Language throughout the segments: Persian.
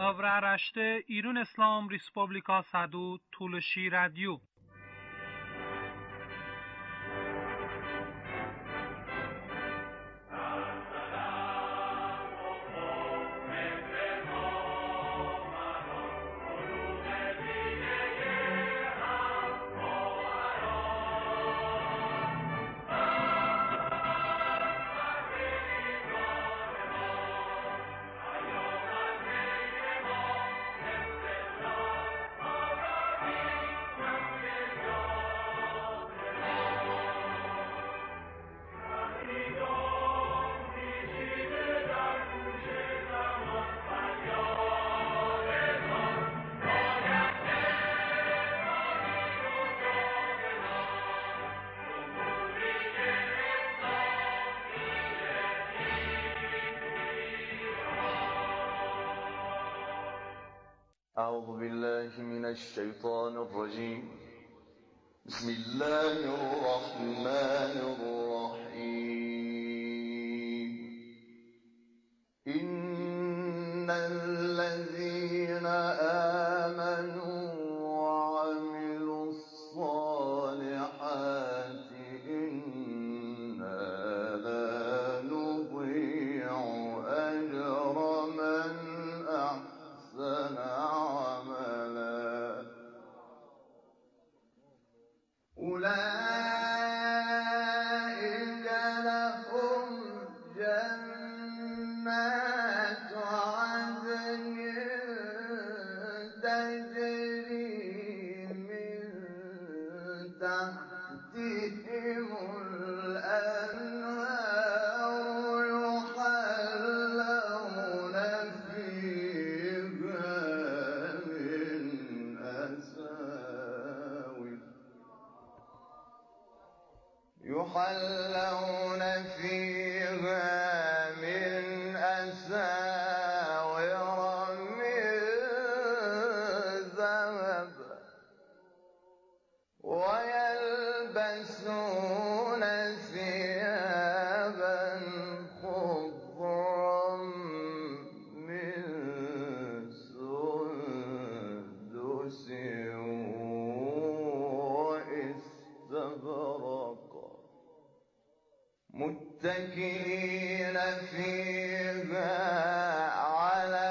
Avraaraşte İran İslam Respublika Sadu Tulshi Radio. أعوذ بالله من الشيطان الرجيم. بسم الله الرحمن الرحيم. إن الذين آمنوا وعملوا الصالحات إنا لا نضيع أجر من أحسن أولئك لهم جنات عدن تجري من تحتهم الأنهار يحلون فيها من أساور من ذهب ويلبسون ثيابا خضرا من سندس واستبرق متكئين فيها على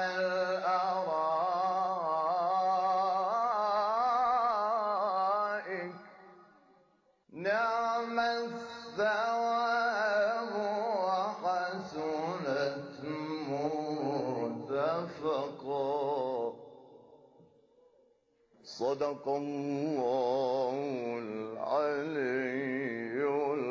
الأرائك نعم الثواب وحسنت مرتفقا. صدق الله العلي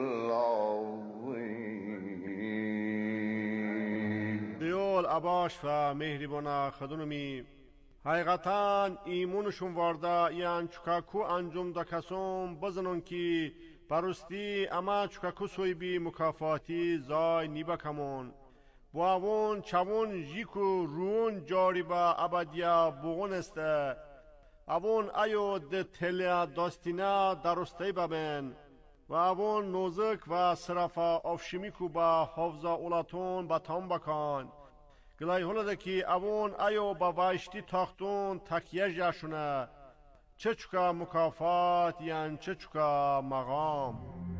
العظیم. دیول عباش و مهربانا خدونمی حقیقتا ایمونشون وارده یان چکاکو انجام دا کسوم بزنون که برستی اما چکاکو سوی بی مکافاتی زای نیبا کمون باون چوون جیکو رون جاری با ابدیا بغون استه اوون ایو ده تلیا داستینا درسته ببین و اوون نوزک و صرفا افشمیکو با حفظا اولاتون با تام بکن گلای هلده که اوون ایو با وایشتی تاختون تکیه جاشونه چه چکا مکافات یان چه چکا مقام.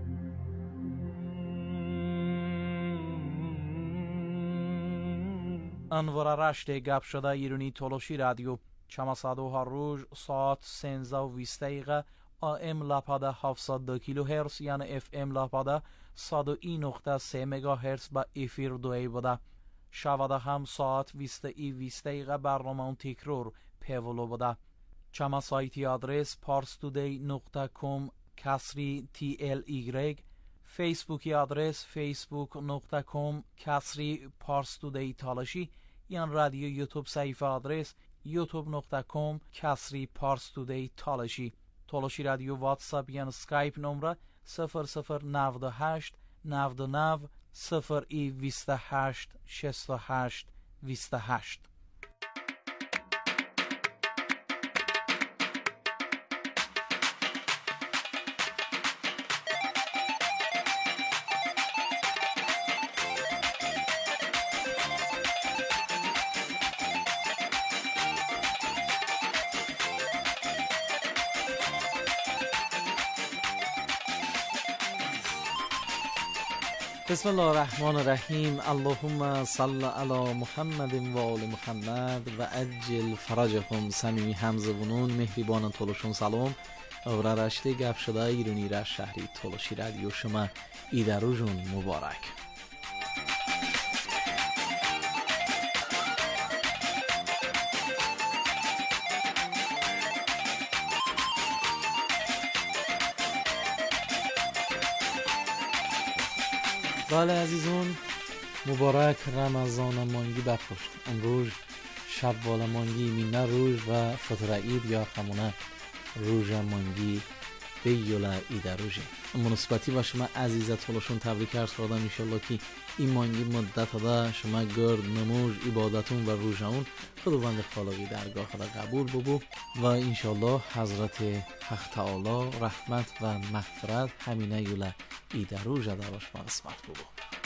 انوار رشت گپ شده ایرانی تولوشی رادیو چماسادو هر روز ساعت 13:20 AM لپاده 702 کیلو هرتز یعنی FM لپاده 101.3 مگا هرتز با افیر دوی بوده. شواده هم ساعت 20:20 برنامه تکرار پیولو بوده. چما سایتی آدرس parstoday.com /TLY فیسبوکی آدرس facebook.com /parstoday تالاشی یان رادیو یوتیوب صفحه آدرس youtube.com /parstoday تالاشی. تالاشی رادیو واتساپ یان اسکایپ نمره 0098 99 028 68 28. بسم الله الرحمن الرحیم. اللهم صل علی محمد و آل محمد و عجل فرجهم. صمیمی همزبونون مهربان تولشون سلام. و رشته گپ شده ایرانی را شهری تولشی رادیو شما ایدروجون مبارک. بله عزیزون، مبارک رمضان مانگی بپشت. امروز شوال مانگی مینه روز و فطر عید یا همونه روز مانگی بیولا ایده روزی. مناسبتی با شما عزیزت خلوشون تبریک عرض کردم. انشالله که این مانگی مدت دا شما گرد نموز عبادتون و روزمون خداوند خالقی درگاه را قبول ببو و انشالله حضرت حق تعالی رحمت و مغفرت همینه یولا ایده روز دا باش ما قسمت ببو.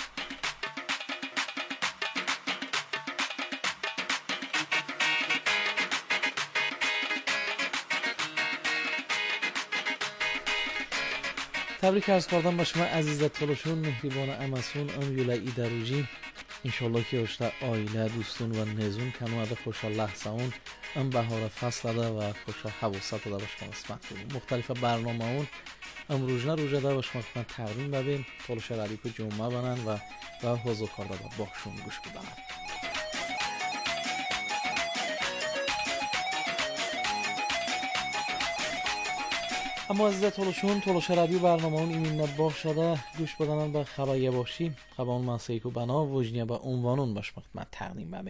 تبریک عرض کردم با شما عزیزت تلوشون مهربان امسون ام یولا ایدروجی. انشالله که اشتا آیله دوستون و نزون کنواده خوشا لحظه اون ام بهار فصل ده و خوشا حواست ده باش ما قسمت بودیم. مختلف برنامه اون ام روزنه روزه ده باش ما قسمت تقریم ببین تلوش ردیف جمعه بنن و حوضو کرده با باشون گوش بدنن. اما عزیزت تولوش رادیو برنامه اون ایمین نباخ شده گوش بدنن به خبایه باشی خبان منسیک و بنا وجنیه به عنوانون باش من تقدیم ببه.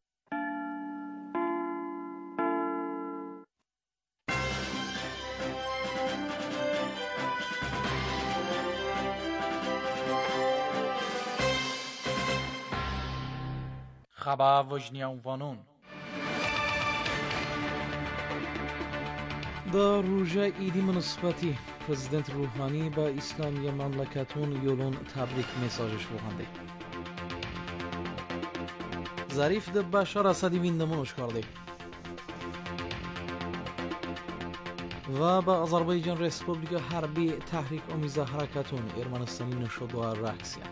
خبر وجنیه عنوانون در روژه ایدی مناسبتی پرزیدنت روحانی با اسلامی مملکتون یولون تبریک میساجش بخونده. ظریف ده بشار اسدی ویندمونش کرده و با آذربایجان ریسپوبلیکا حربی تحریک آمیزه حرکتون ارمنستانی نشد و رقصیه.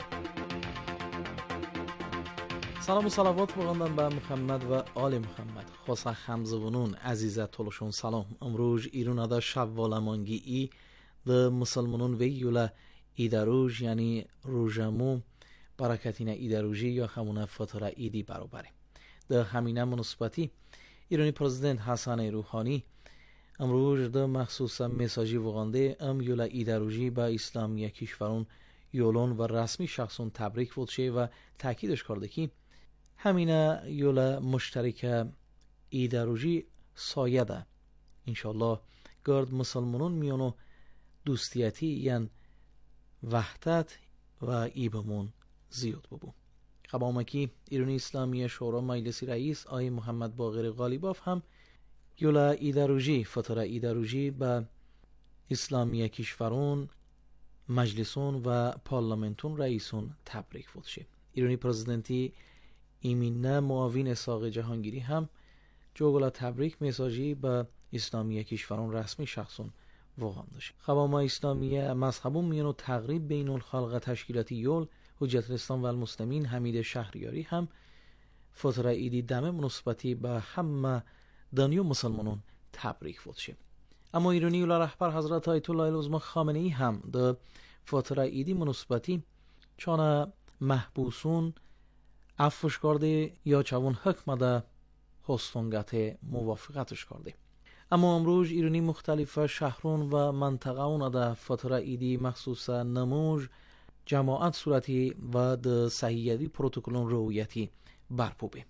سلام و صلوات بخوندم به محمد و آل محمد. خاصه همزبونون عزیزت تولشون سلام. امروز ایران ده شوال مانگی ای ده مسلمانون ویولا ایدروج یعنی روژمو برکتین ایدروجی یا همونه فطر ایدی برابره. ده همینه مناسبتی ایرانی پرزیدنت حسن روحانی امروز ده مخصوص مساجی وغانده ام یولا ایدروجی با اسلامی کشورون یولون و رسمی شخصون تبریک بودشه و تاکیدش کرده که همینه یولا مشترک ایدروجی سایه ده. انشالله گرد مسلمانون میانو دوستیتی یعنی وحدت و ایبمون زیاد ببو. خبامکی ایرانی اسلامی شورا مجلس رئیس آی محمد باقر غالیباف هم یولا ایدروجی فطر ایدروجی به اسلامی کشورون مجلسون و پارلمنتون رئیسون تبریک بودشه. ایرانی پرزیدنتی ایمینه معاون اسحاق جهانگیری هم جوگلا تبریک میساجی به اسلامی کشوران رسمی شخصون واقعا داشت. خباما اسلامی مذهبون میانو تقریب بین الخلق تشکیلاتی یول حجت الاسلام و المسلمین حمید شهریاری هم فطر ایدی دم مناسبتی به همه دنیا مسلمانون تبریک بودشه. اما ایرانی اولا رهبر حضرت آیت الله العظمی خامنه ای هم ده فطر ایدی مناسبتی چون محبوسون عفوش کرده یا چون حکم ده هستونگت موافقتش کرده. اما امروز ایرانی مختلف شهرون و منطقه اون ده فطر ایدی مخصوص نموز جماعت صورتی و ده صحیحیتی پروتکلون رویتی برپوبه.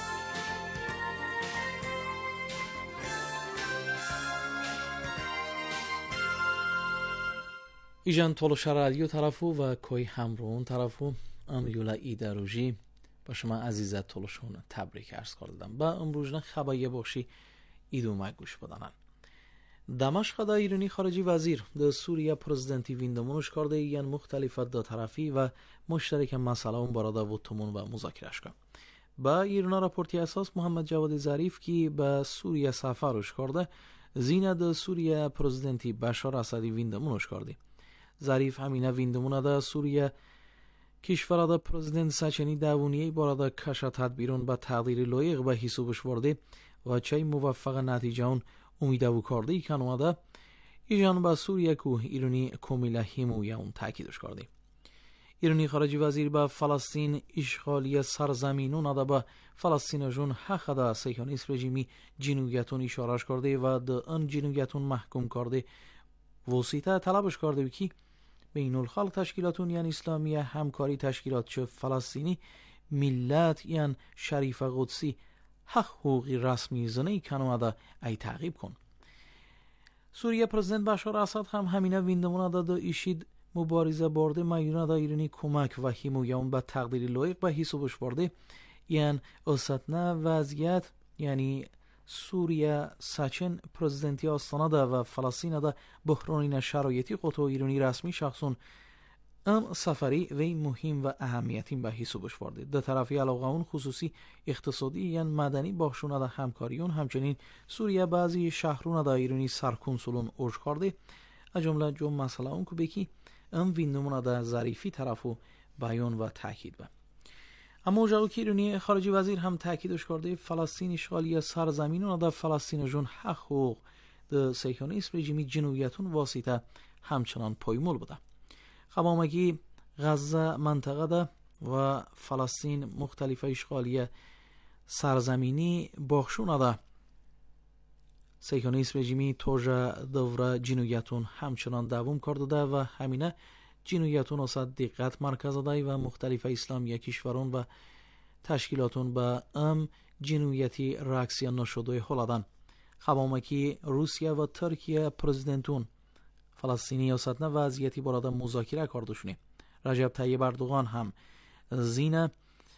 ایجان تولوش رادیو طرفو و کوی همرون طرفو ام یولا ایدروجی با شما عزیزت تولوشون تبریک عرض کردم. با امروز نه خبایه باشی ایدو مگوش بدنن. دمشق دا ایرانی خارجی وزیر ده سوریه پرزیدنتی ویندمونش کرده یعنی مختلف دو طرفی و مشترک مسئله اون بارادا و تمون و مذاکرهش کرد. با ایران راپورتی اساس محمد جواد ظریف که به سوریه سفرش کرده زینه ده سوریه پرزیدنتی بشار اسدی ویندمونش کرده. ظریف همینه ویندمونه ده سوریه кишварада президент сачени давунияи борада каша тадбирон ба тағдири лоиқ ба ҳисобаш ворде ва чай муваффақа натиҷаон умидаву кордаи каномада ижан ба Сурия ку ирони комила ҳимояун таъкидош корде. ирони хароҷи вазир ба Фаластин ишғолия сарзаминон ада ба фаластинажон ҳақада сеҳёнист режими ҷиноятон ишораш корде ва да ан ҷиноятон маҳкум корде восита талабаш корде ки бейнулхалқ ташкилотун ян исламия ҳамкори ташкилотчи фаластини миллат ян шарифа қудсӣ ҳақ ҳуқуқи расмии зинаи каномада ай таъқиб кун. Сурия президент Башар Асад ҳам ҳамина виндамонада да ишид мубориза борде майёнада ирони кӯмак ва ҳимояун ба тақдири лоиқ ба ҳисобаш борде ян осатна вазъият яъни Сурия сачен президенти останада ва Фаластинада буҳронина шароити қото ирони расмӣ шахсон ам сафари вей муҳим ва аҳамиятин ба ҳисобаш борде. Да тарафи алоқаун хусуси иқтисодӣ ян маданӣ бохшунада ҳамкориён ҳамчунин Сурия баъзи шаҳрунада ирони сарконсулон ошкорде аз ҷумла ҷо масъалаон ку беки ам виндамонада зарифи тарафу баён ва таъкид ба. аммо ҷао ки ирони хароҷи вазир ҳам таъкидош корде Фаластин ишғолия сарзаминонада фаластинажон ҳақ ҳуқуқ да сеҳёнист режими ҷиноятон восита ҳамчунон поймол буда. қавомагии ғазза мантақада ва Фаластин мухталифа ишғолия сарзаминӣ бохшунада сеҳёнист режими тожа давра ҷиноятон ҳамчунон давом кардада ва ҳамина ҷиноятон осад диққат марказадай ва мухталифа исламия кишварон ва ташкилотон ба ам ҷинояти реаксия ношудои ҳоладан. қавомаки Русия ва Туркия президентун Фаластини осатна вазъияти борада музокира кардушуне. Раҷаб Тайиб Ердоған ҳам зина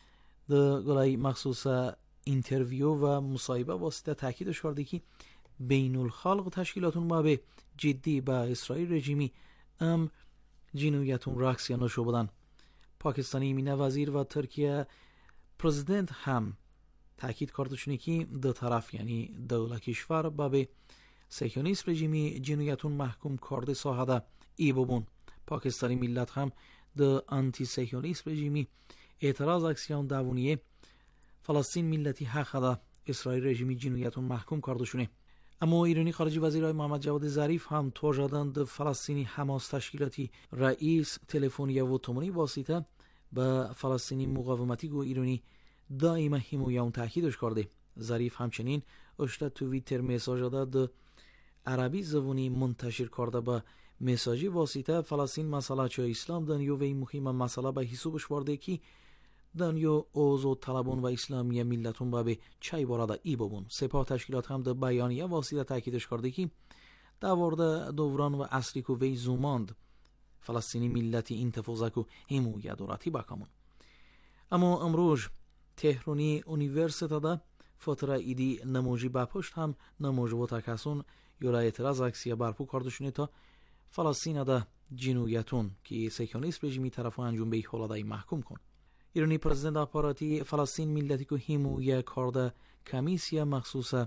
да голаи махсуса интервью ва мусоҳиба восита таъкидош карде ки бейнулхалқ ташкилотун бабе ҷиддӣ ба Исроил режими ам ҷиноятун реаксия ношуд будан. Покистони мина вазир ва Туркия президент ҳам таъкид кардушуне ки ду тараф яъни давла кишвар бабе сеҳёнист режими ҷиноятун маҳкум корди соҳада ибобун. Покистони миллат ҳам ду антисеҳёнист режими эътироз аксиён давуние Фаластин миллати ҳақада Исроил режими ҷиноятун маҳкум кардушуне. аммо ирони хароҷи вазирои Муҳаммад Ҷаводи Зариф ҳам тожадан ду Фаластини ҳамос ташкилоти раис телефонияву томонӣ восита ба Фаластини муқовиматӣ гӯ ирони доима ҳимояун таъкидош карде. Зариф ҳамчунин ошта Твиттер месоҷада ду арабӣ забонӣ мунташир карда ба месоҷи восита Фаластин масъалачои ислом данёвеи муҳима масъала ба ҳисобаш борде ки данё озодталабон ва исламия миллатон бабе чай борада ибобун. Сепоҳ ташкилот ҳам ду баёния восита таъкидош карде ки даворда доврон ва асли ку вей зумонд Фаластини миллати интифоза ку ҳимоя доратӣ бакамун. аммо амрӯз Теҳрони университада фотира иди намоҷӣ ба пушт ҳам намоҷвота касон ёра эътироз аксия барпо кардушуне то Фаластинада ҷиноятон ки сеҳёнист режими тарафу анҷумбеи ҳоладаи маҳкум кун. ирони президент аппарати Фаластин миллати ку ҳимоя карда комиссия махсуса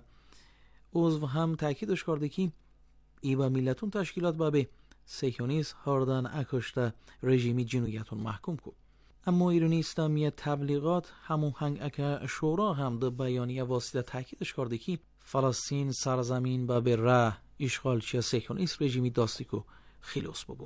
узв ҳам таъкидош карде ки иба миллатун ташкилот бабе сеҳёнист ҳардан акушта режими ҷиноятон маҳкум ку. аммо ирони исламия таблиғот ҳамоҳанг ака шӯро ҳам ду баёния восита таъкидош карде ки Фаластин сарзамин бабе ра ишғолчия сеҳёнист режими достӣ ку хилос бубу.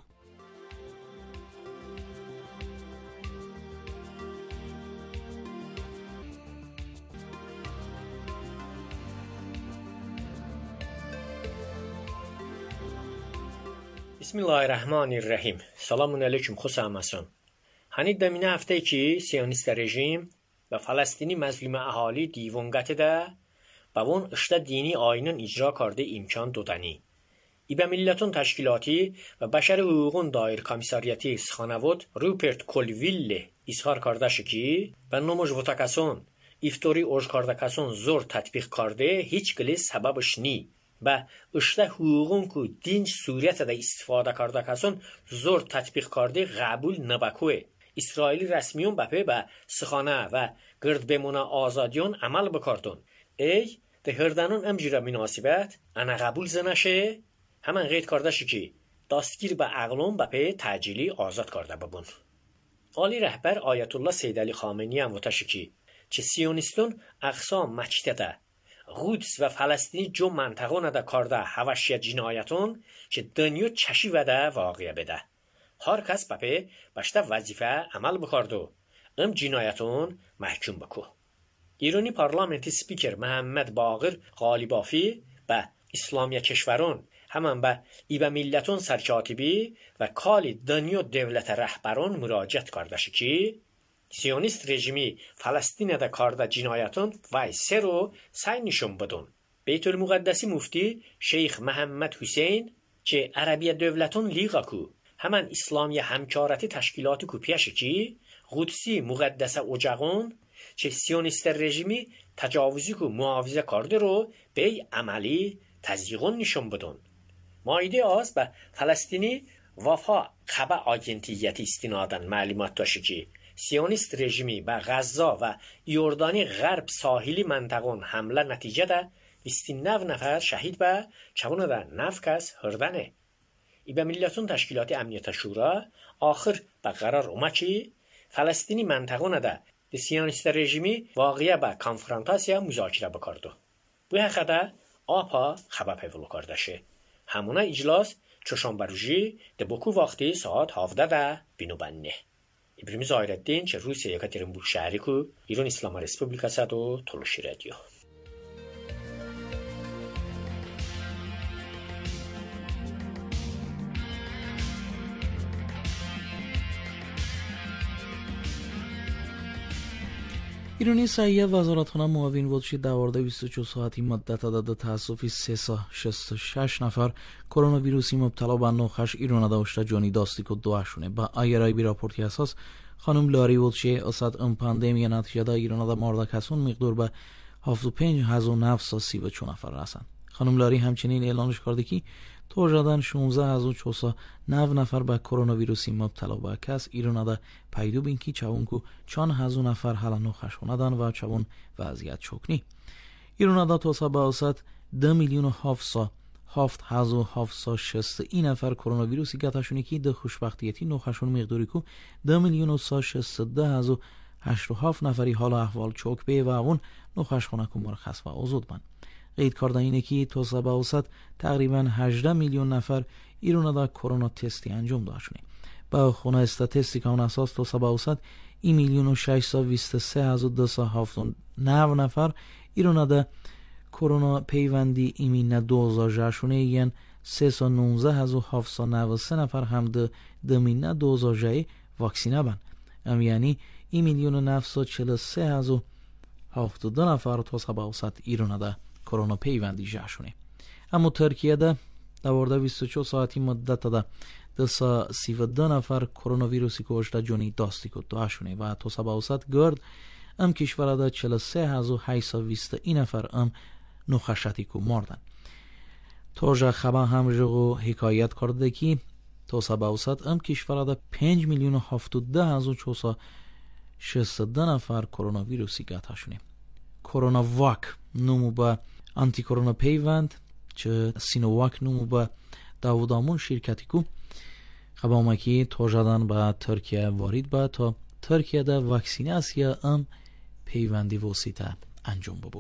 Bismillahirrahmanirrahim. Selamun aleyküm xusammasun. Hanid da mine hafte ki Siyonist rejim ve Falastini mazlum ahali divongat da bavon işte dini ayinin icra kardı imkan dodani. İbe milletun teşkilati ve beşer hüququn dair komisariyeti Sxanavod Rupert Colville izhar kardeşi ki ben nomoj votakason iftori oj kardakason zor tatbiq karde hiç gili sebebش ni. و اشته حقوقون که دین صورت دا استفاده کرده کسان زور تطبیق کرده قبول نبکوه. اسرائیلی رسمیون بپه به سخانه و گرد بمونه آزادیون عمل بکردون. ای ده هردنون امجیره مناسبت انا قبول زنشه همان غید کرده شی که دستگیر به عقلون بپه تعجیلی آزاد کرده ببون. Ali rəhbər Ayətullah Seyyid Əli Xamenei هم وتشی ki سیونیستون اقصا مچتده قدس و فلسطینی جو منطقه نده کارده هوشی جنایتون که دنیو چشی وده واقعه بده. هر کس بپه باشته وظیفه عمل بکردو ام جنایتون محکوم بکو. ایرانی پارلمانتی سپیکر محمد باقر غالیبافی به اسلامی کشورون همان به ایبه ملتون سرکاتبی و کالی دنیو دولت رهبرون مراجعت کردشی که سیونیست رژیمی فلسطین ده کارده جنایتون وای سه رو سعی نشون بدون. بیت المقدسی مفتی شیخ محمد حسین که عربی دولتون لیغا کو همان اسلامی همکارتی تشکیلاتی کو پیشه که قدسی مقدس اوجاقون که سیونیست رژیمی تجاوزی کو معاوضه کرده رو به عملی تزیقون نشون بدون. مایده آز به فلسطینی وفا خبه آگنتیتی استنادن معلومات داشته که سیونیست رژیمی به غزه و یوردانی غرب ساحلی منطقون حمله نتیجه ده 29 نفر شهید به چون ده 9 کس هردنه. ای به ملتون تشکیلات امنیت شورا آخر به قرار اومد که فلسطینی منطقون ده سیونیست رژیمی واقعا به کنفرانتاسیا مذاکره بکردو. Bu haqda APA xəbər payvulu kardeşi. Hamuna iclas çarşamba روزی de boku vaxtı saat 17 binubənni. İbrahim Zahirəddin ki Rusiya Yekaterinburg şəhəri ku İran İslam Respublikası do Tulushi Radio. ایرانی صحیح وزارتخانه معاون بود که در 24 ساعتی مدت داده تاسفی 366 نفر کرونا ویروسی مبتلا به نوخش ایران داشته جانی داستیکو دوشونه. با آیرای بی راپورتی اساس خانم لاری بود که اصد ام پاندمی نتیجه دا ایران دا مرده کسون مقدار به 75932 نفر رسند. خانم لاری همچنین اعلانش کرده که تا جدن 16409 نفر به کرونا ویروسی مبتلا به کس ایران دا پیدا بین که چون کو 4000 نفر حالا نوخش خوندن و چون وضعیت چکنی. ایران دا تا به اوسط 2,707,760 نفر کرونا ویروسی گتاشونی که ده خوشبختیتی نوخشون مقداری کو 2,662,087 نفری حالا احوال چوک به و اون نوخش خونه که مرخص و آزود بند. قید کرده اینه که تا به اوسط تقریبا 18 میلیون نفر ایران دا کرونا تستی انجام داشتونه. با خونه استاتستیک اون اساس تا به اوسط 1,623,279 نفر ایران دا کرونا پیوندی ایمین 2000 شونه یعنی 319,793 نفر هم ده دمین 2000 واکسینه بند. یعنی 1,943,072 نفر تا به اوسط ایران دا کرونا پیوندی جاشونه. اما ترکیه ده در 24 ساعتی مدت ده 232 نفر کرونا ویروسی کشته جونی داستیکو داشونه و تا به اوسط گرد ام کشور ده 43,820 نفر ام نوخشتی کو مردن. توجه خبر هم جگو حکایت کرده که تا به اوسط ام کشور ده 5,072,462 نفر کرونا ویروسی گتاشونه. کرونا واک نمو با آنتی کرونا پیوند چه سینوواک نمو با داودامون شرکتی کو خبامکی تا جدن با ترکیه وارد با تا ترکیه ده واکسیناسیا ام پیوندی وسیطه انجام ببو.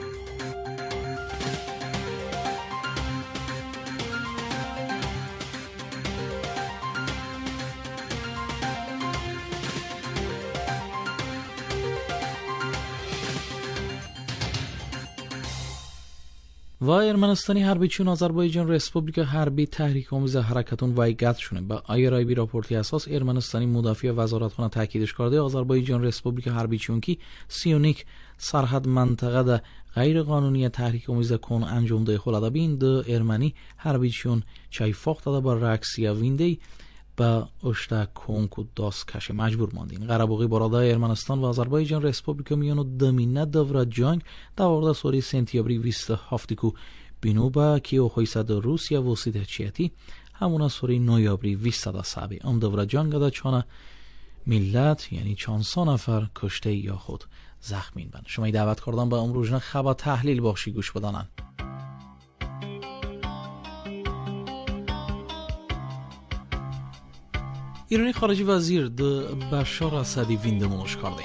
و ارمنستانی حربیچون آذربایجان رسپوبلیک حربی تحریک آمیز حرکتون وایگت شونه. با آیرایبی راپورتی اساس ارمنستانی مدافع وزارتخانه تاکیدش کرده آذربایجان رسپوبلیک حربیچون کی سیونیک سرحد منطقه ده غیر قانونی تحریک آمیز کن انجام ده خلاده بین ده ارمنی حربیچون چای فاخت ده با رکسیا ویندی با اشتا کنکو داست کشه مجبور ماندین. قرباقی برادای ارمنستان و آذربایجان رسپوبلیک میانو دمینه دورا جنگ دوارده سوری سنتیابری 27 کو بینو با کیو خویسد روسیا وسیده چیتی همونا سوری نویابری 27 ام دورا جنگ ده چانه ملت یعنی 400 نفر کشته یا خود زخمین بند. شما دعوت کردن با امروزنه خبر تحلیل باشی گوش بدانن. ایرانی خارجی وزیر د بشار اسدی ویندمونش کرده.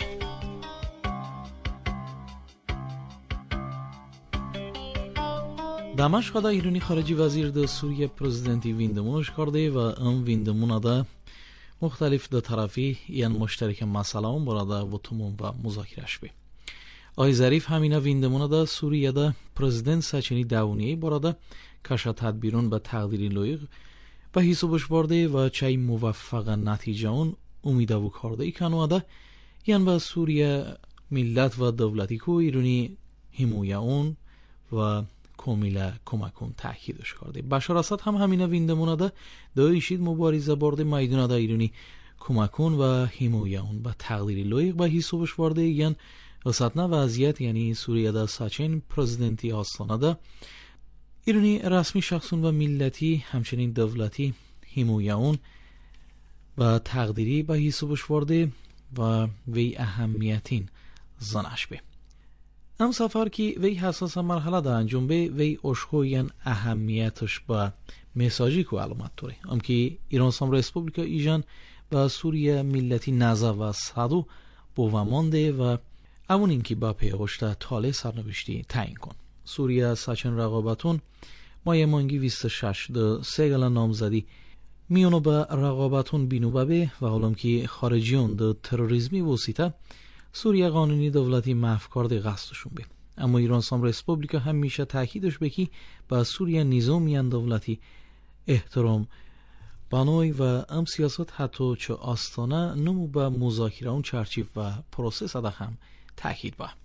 دمشق دا ایرانی خارجی وزیر د سوریه پرزیدنتی ویندمونش کرده و ام ویندمون دا مختلف د طرفی یعنی مشترک مسئله هم براده و تموم و مذاکرش بی. آی ظریف همینه ویندمون دا سوریه دا پرزیدنت سچنی داونیه براده کشا تدبیرون به تقدیری لایق و حسابش برده و چای موفق نتیجه اون امیده و کرده ای کنواده یعنی به سوریه ملت و دولتی که ایرانی حمایه اون و کاملا کمکون تاکیدش کرده. بشار اسد هم همینه ویندمونه ده دایشید مبارزه برده میدونه ده ایرانی کمکون و حمایه اون به تقدیری لایق به حسابش برده یعنی وسط نه وضعیت یعنی سوریه ده سچین پرزیدنتی آستانه ده ایرانی رسمی شخصون و ملتی همچنین دولتی حمایه اون و تقدیری به حسابش برده و وی اهمیتین زنش به ام سفر کی وی حساس مرحله ده انجام به وی اشخوین اهمیتش با مساجی کو علامت توره ام کی ایران سام ریسپوبلیکا ایجان با سوریه ملتی نزا و صدو بوامانده و امون اینکی با پیغشته تاله سرنوشتی تعیین کن. سوریه سچن رقابتون مایه مانگی 26 ده سیگل نامزدی میونو به رقابتون بینو ببه و حالم که خارجیون ده تروریزمی وسیطه سوریه قانونی دولتی محو کرده قصدشون به. اما ایران سام ریسپوبلیکا هم میشه تاکیدش بکی با سوریه نظامیان دولتی احترام بانوی و ام سیاست حتی چه آستانه نمو به مذاکره اون چرچیف و پروسس اده هم تاکید با.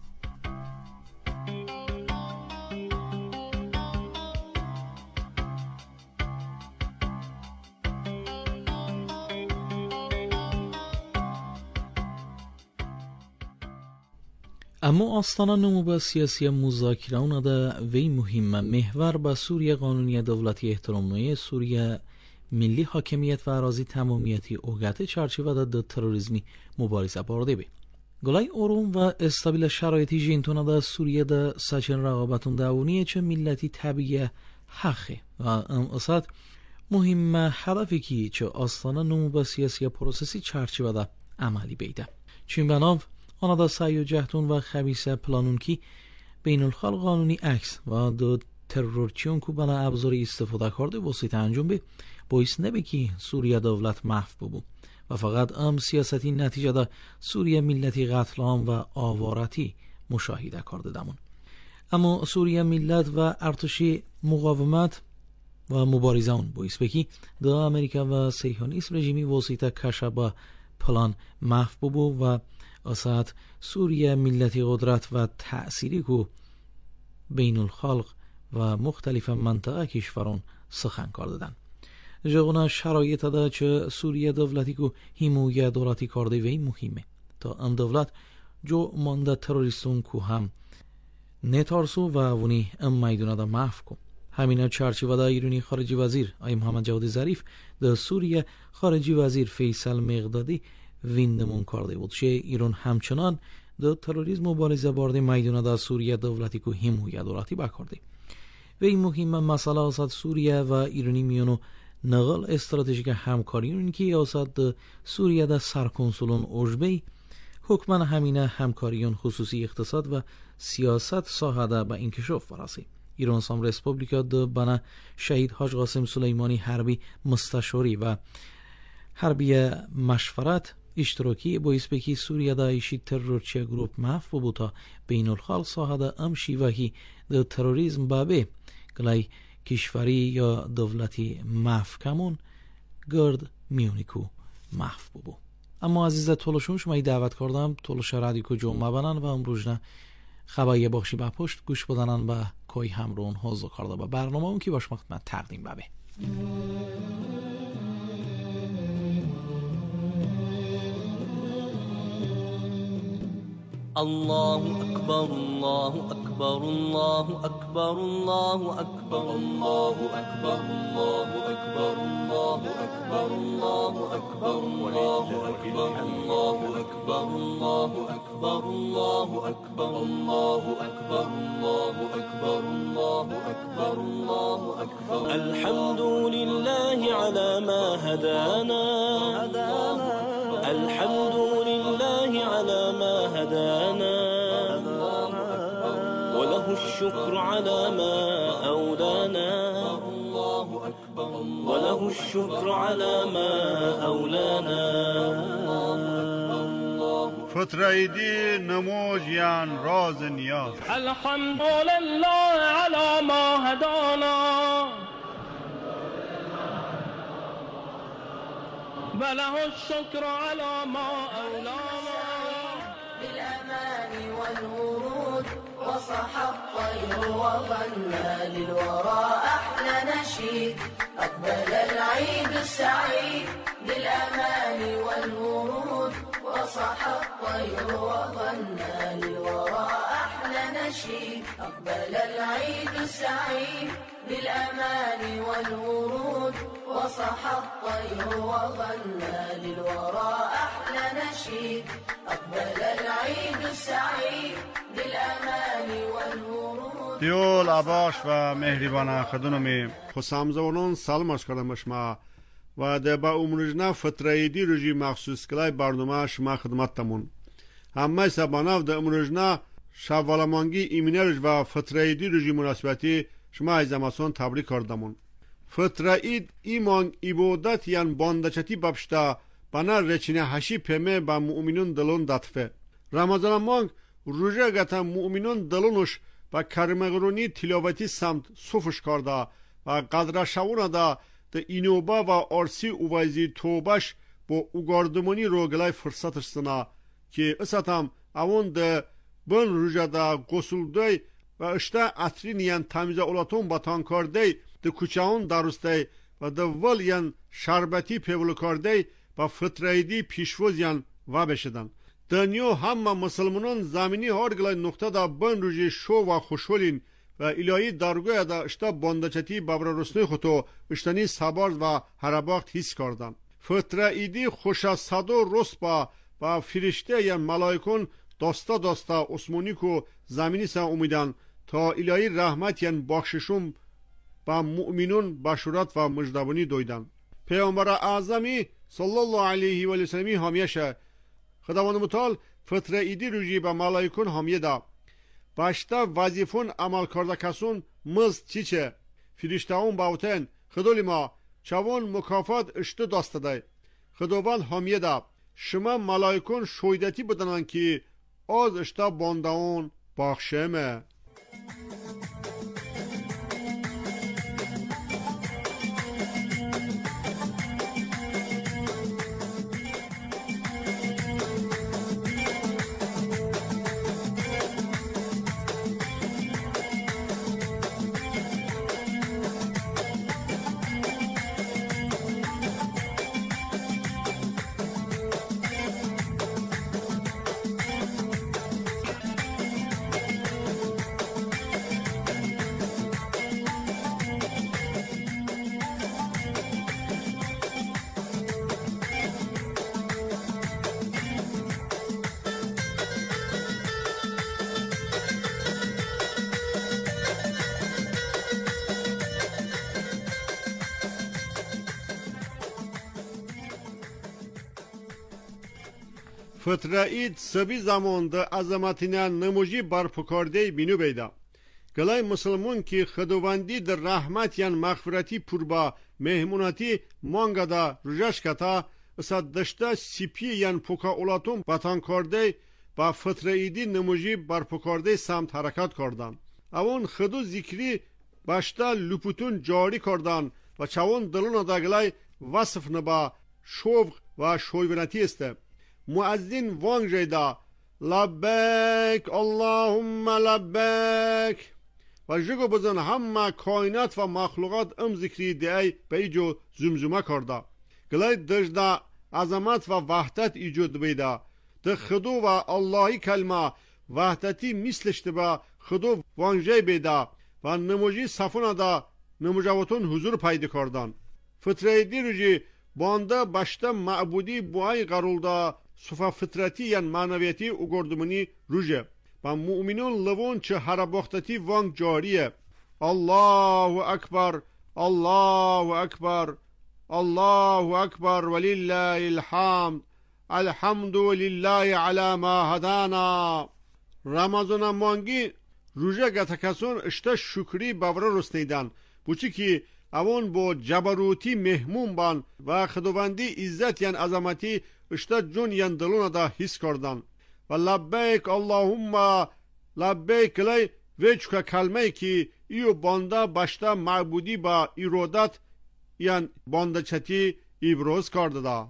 اما آستانه نمو به سیاسی مذاکره اون ده وی مهمه محور به سوریه قانونی دولتی احترامنامه سوریه ملی حاکمیت و اراضی تمامیتی اوگته چارچوبه ده تروریسمی مبارزه برده بی. گلای اروم و استابیل شرایطی جینتونه ده سوریه ده سچن رقابتون داونیه چه ملتی طبیعه حقه و ام اصد مهمه هدفی که چه آستانه نمو به سیاسی پروسسی چارچوبه ده عملی بیده. چون بناو آنها دا سعی و جهتون و خبیثه پلانون کی بین الخلق قانونی عکس و دو ترورچیون که بنا ابزاری استفاده کرده وسیطه انجام به باعث نبی که سوریه دولت محو ببو و فقط ام سیاستی نتیجه دا سوریه ملتی قتل عام و آوارتی مشاهده کرده دمون. اما سوریه ملت و ارتشی مقاومت و مبارزه اون باعث بکی دا امریکا و صهیونیسم رژیمی وسیطه کشه با پلان محو ببو و اسات سوریه ملتی قدرت و تأثیری کو بین الخلق و مختلف منطقه کشورون سخن کردن. جغنا شرایط ده چه سوریه دولتی کو حمایت دولتی کرده وی مهمه تا ام دولت جو مانده تروریستون کو هم نتارسو و اونی ام میدونه ده محو کو. همینه چارچوبه ده ایرانی خارجی وزیر آی محمد جواد ظریف ده سوریه خارجی وزیر فیصل مقدادی ویندمون کرده بود چه ایران همچنان در تروریسم مبارزه برده میدونه در سوریه دولتی که حمایت دولتی بکرده و این مهم مسئله است سوریه و ایرانی میانو نقل استراتژیک همکاریون که است سوریه در سرکنسولون اوجبی حکما همینه همکاریون خصوصی اقتصاد و سیاست ساحه به انکشاف برسه. ایران سام ریسپوبلیکا د بنا شهید حاج قاسم سلیمانی حربی مستشاری و حربی مشورت اشتراکی باعث بکی سوریه دا ایشی ترورچی گروپ محو بودا بین الخلق ساحه دا ام شیوهی دا تروریزم بابه گلای کشوری یا دولتی محو کمون گرد میونیکو محو بو. اما عزیزه طولشون شما ای دعوت کردم طولش رادیو کو جمعه بنن و امروز خبایی بخشی با پشت گوش بدنن و کوی همرون حوضو کرده با برنامه اون که باش مختمت تقدیم بابه. الله أكبر الله أكبر الله أكبر الله أكبر الله أكبر الله أكبر الله الله أكبر الله أكبر الله أكبر الله أكبر الله أكبر الله أكبر الله أكبر الله أكبر الله أكبر الله أكبر الحمد لله على ما هدانا الحمد لله على ما هدانا وله الشكر على ما أولانا وله الشكر على ما أولانا فتره ایدی نموز یان راز نیاز الحمد لله على ما هدانا وله الشكر على ما أولانا بالأمان والورود وصح الطير وغنى للورى أحلى نشيد أقبل العيد السعيد بالأمان والورود وصح الطير وغنى للورى أحلى نشيد أقبل العيد السعيد بالأمان والورود وصح الطير وغنى للورى أحلى نشيد أقبل العيد السعيد بالأمان والورود دیول عباش و مهربان خدونمی خسامزونون سلامش کردم شما و ده با امروزنا فتره ایدی روزی مخصوص کلای برنامه شما خدمتتمون همه سباناو ده امروزنا شوالمانگی ایمینرج و فتره ایدی روزی مناسبتی شما ایزماسون تبریک کردمون فتره اید ایمان عبادت یان باندچتی ببشتا بنا رچینه هشی پمه با مؤمنون دلون دطفه رمضان مانگ روژه گتا مؤمنون دلونش با کرمغرونی تلاوتی سمت صفش کرده و قدر شوونه دا ده اینوبا و آرسی اوویزی توبش با اوگاردمونی رو گلای فرصتش سنا که اساتم اون ده بن روژه دا غسل دی و اشتا اترین یان تمیزه اولاتون باتان کرده ده کوچاون درسته و ده ول یان شربتی پیول کرده و فترهیدی پیشوز یان و بشدن دنیو همه مسلمانان زمینی هارگلای نقطه دا بن روژی شو و خوشولین و الهی درگوه دا اشتا باندچتی ببر رسنی خودو اشتانی سبارد و هرباخت حس کردن فترهیدی خوش صدو رسپا و فرشته یان ملائکون داستا عثمانی کو زمینی سا امیدن تا الهی رحمت یان بخششون با مؤمنون بشورت و مجدبانی دویدن پیامبر اعظمی صلی الله علیه و سلمی حامیشه خداوند متعال فتره ایدی روژی با ملائکون حامیه دا باشتا وظیفون عمل کرده کسون مزد چیچه فرشتهون باوتن خدولی ما چوان مکافات اشتو داسته دای خداوند حامیه دا شما ملائکون شویدتی بدنن که از اشتا باندهون بخشمه فتره اید سبی زمان ده عظمتینه نموجی برپکارده بینو بیده گلای مسلمون که خداوندی در رحمت یان مغفرتی پوربا مهموناتی مانگا دا رجش کتا اسا دشته سیپی یان پوکا اولاتون بطان کرده با فتره ایدی نموجی برپکارده سمت حرکت کردن اون خدو ذکری باشتا لپوتون جاری کردن و چون دلون دا گلای وصف نبا شوق و شویونتی استه مؤذن وانگ جیدا لبک اللهم لبک و جگو بزن همه کائنات و مخلوقات ذکری دیای به ایجو زمزمه کرده گلای دجدا عظمت و وحدت ایجود بیده ده خدو و اللهی کلمه وحدتی مثلش با خدو وانگ جی بیده و نموجی صفونه دا نموجواتون حضور پیدا کردن Fıtraydi ruji banda başta ma'budi buay garulda sufa fıtrati yan manaviyati ugordumuni ruje. Ba mu'minun levon çe harabohtati vang cariye. Allahu Akbar, Allahu Akbar, Allahu Akbar ve lillahil hamd. Elhamdülillahi ala ma hadana. Ramazana mangi ruje gatakason işte şükri bavra rusteydan. Buçi ki avon bo jabaruti mehmum ban ve khudovandi izzet yan azamati işte cun yan diluna da his kardan. Ve labbeyk Allahumma labbeyk lay veçka kalme ki iyo banda başta ma'budi ba irodat yan banda çati ibroz kardı da.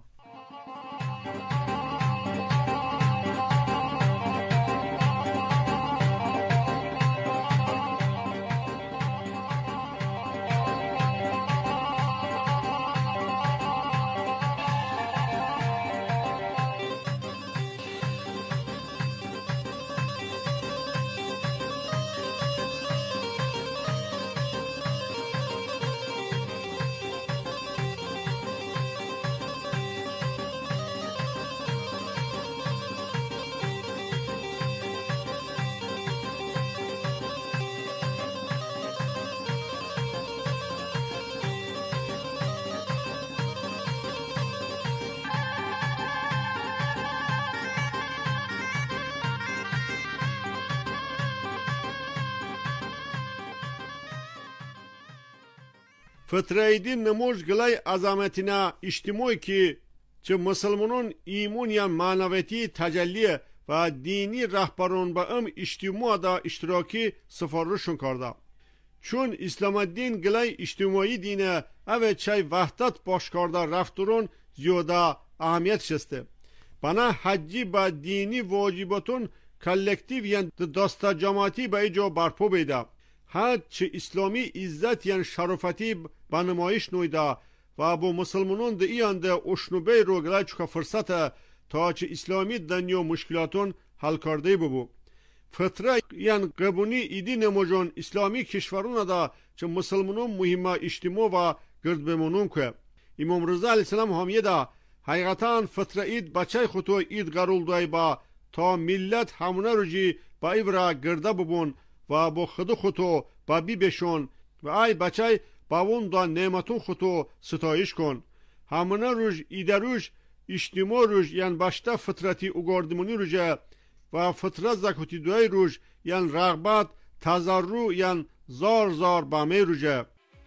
Fıtraydi nemuj gılay azametine iştimoy ki çı Müslümanın imun ya manaveti tecelliye ve dini rahbarun bağım iştimu da iştiraki sıfırrışın karda. Çun İslameddin gılay iştimoi dine evet çay vahdat başkarda rafturun ziyoda ahamiyet şeste. Bana hacci ba dini vacibatun kollektiv yan dasta cemaati ba ijo barpo beyda. Ha çi İslami izzet yan şarafati banımayış nuyda ve bu Müslümanın da iyande oşnubey رو گلای چکا فرصته تا چه اسلامی دنیا مشکلاتون حل کرده ببو. فطره یعن قبونی ایدی نموجون اسلامی کشورون دا چه مسلمانون مهمه اجتماع و گرد بمونون که. امام رضا علیه السلام همیه دا حقیقتا فطره اید بچه خودو اید گرولدوی با تا ملت همونه رو جی با ایورا گرده ببون و با خودو با بی بشون و ای بچه با اون دا نعمتون خودو ستایش کن. همونه روش ایده روش اجتماع روش یعن باشتا فطرتی اگاردمونی روشه و فطرت زکوتی دوی روش یعن رغبت تضرع یعن زار زار بامه روشه.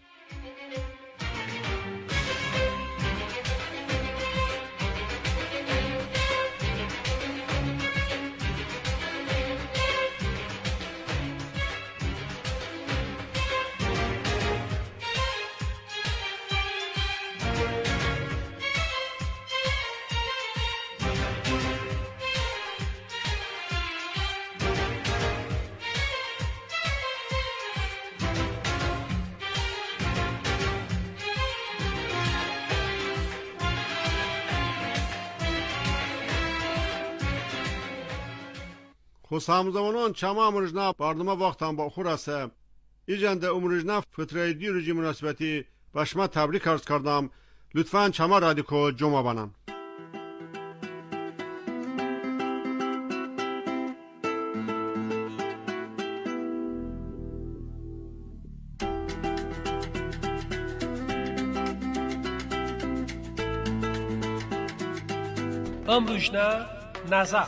خسام زمانان چما امرجنا باردما وقتان با خوراسه ایجنده امرجنا فطره‌ای روزی مناسبتی باشما تبریک عرض کردم. لطفاً چما رادیکو جمع بانم. امروزنا نظر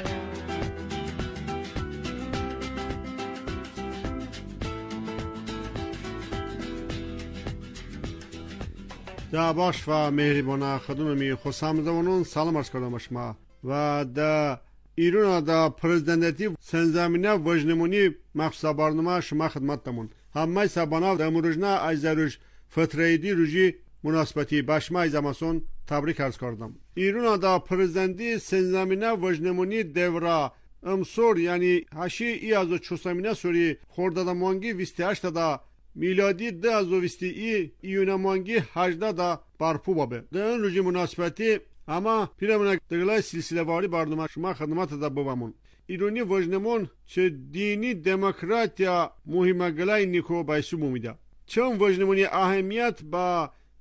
دا باش و مهربانه خدمت خسام زمانون سلام عرض کردم شما و دا ایران دا پرزیدنتی سنزمینه وجنمونی مخصوص برنامه شما خدمتتمون همه سبانا دا امروزنا ایزاروش فطره‌ای روزی مناسبتی باشما ایزاماسون تبریک عرض کردم. ایران دا پرزیدنتی سنزمینه وجنمونی دورا امسور یعنی هشی ای از چوسامینه سوری خورده مانگی 28 دا میلادی 2020 ایونمانگی 18 دا برپو بابه. در این روزی مناسبتی اما پیرامون دگلای سلسله واری برنامه شما خدمت دا ببامون. ایرانی وجنمون چه دینی دموکراتیا مهمه گلای نیکو بایسو مومیده. چون وجنمونی اهمیت با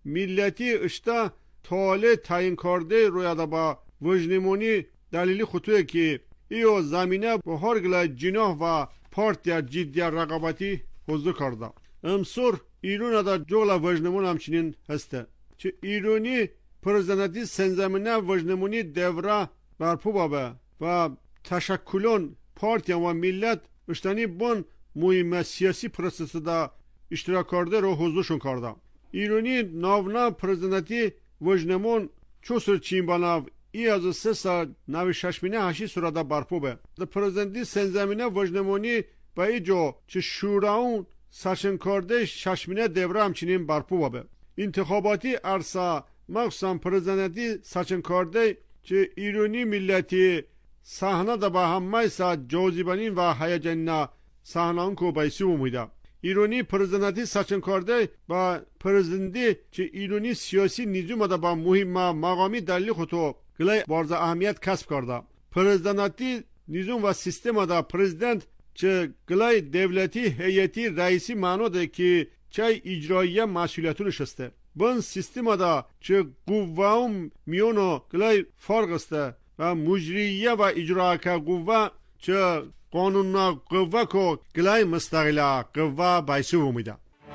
ملتی اشتا تاله تاین کرده روی دا با وجنمونی دلیلی خطوه که ایو زمینه به هرگله جناح و پارتیا جدی رقابتی حضور کرده. امسور ایران دا جغل وجنمون همچنین هسته چه ایرانی پرزنتی سنزمینه وجنمونی دوره برپو بابه و تشکلون پارتیا و ملت اشتانی بون مهم سیاسی پروسس دا اشتراک کرده رو حضورشون کرده. ایرانی ناونا پرزنتی وجنمون چوسر چین باناو ای از 396 سرادا برپو به. در پرزنتی سنزمینه وجنمونی با ای جو چه شوراون سرچن کرده ششمینه دوره همچنین برپو بابه. انتخاباتی ارسا مخصوصا پرزنتی سرچن کرده چه ایرانی ملتی صحنه دا با همه سا جوزیبانین و هیجانین صحنه اون کو بایسی امیده. ایرانی پرزنتی سرچن کرده با پرزنتی چه ایرانی سیاسی نظام دا با مهم مقامی دلیل خودو گلای بارز اهمیت کسب کرده. پرزنتی نظام و سیستم دا پرزیدنت چه گلای دولتی هیئتی رئیسی معنی ده که چه اجرایی مسئولیتونش هسته. بن سیستم دا چه قوه میونو گلای فرق هسته و مجریه و اجراکه قوه چه قانون قوه کو گلای مستقله قوه بایسی امیده.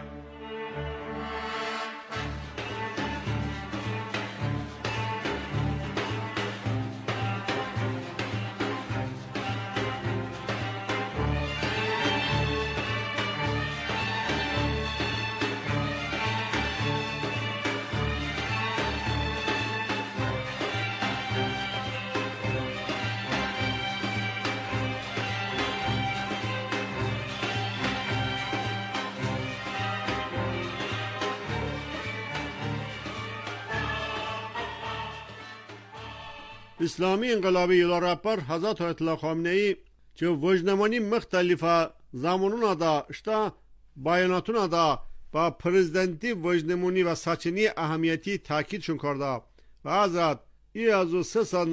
اسلامی انقلابی یلارپر حضرت آیت الله خامنه‌ای چه وجنمانی مختلفه زمانون دا اشتا بیاناتون دا با پرزیدنتی وجنمانی و سچنی اهمیتی تاکیدشون کرده و حضرت ای از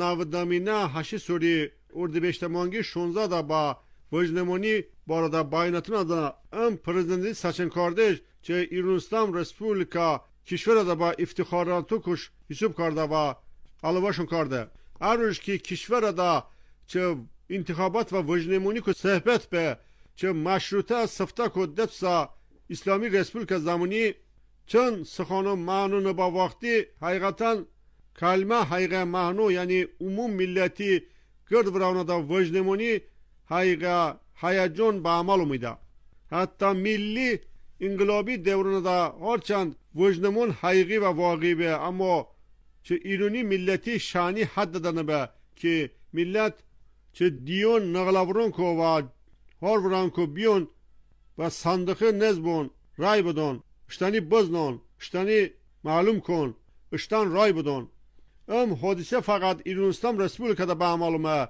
398 سوری اردیبهشت مانگی 16 دا با وجنمانی بارده بیاناتون دا ام پرزیدنتی سچن کرده چه ایرانستان رسپولیکا کشور دا با افتخاراتو کش حساب کرده و علاوهشون کرده. هر که کشور دا چه انتخابات و وجنمونی که صحبت به چه مشروطه صفته که دفسا اسلامی رسپولیک زمانی چون سخانو معنون با وقتی حقیقتا کلمه حقیقه معنو یعنی عموم ملتی گرد براونه دا وجنمونی حقیقه هیجان به عمل اومیده. حتی ملی انقلابی دورونه دا هرچند وجنمون حقیقی و واقعی به اما چه ایرانی ملتی شانی حد دادن به که ملت چه دیون نغلاورون کو و هر وران کو بیون و صندوق نزبون رای بدون اشتانی بزنون اشتانی معلوم کن اشتان رای بدون. ام حادثه فقط ایرانستان رسپولیکا دا به عملمه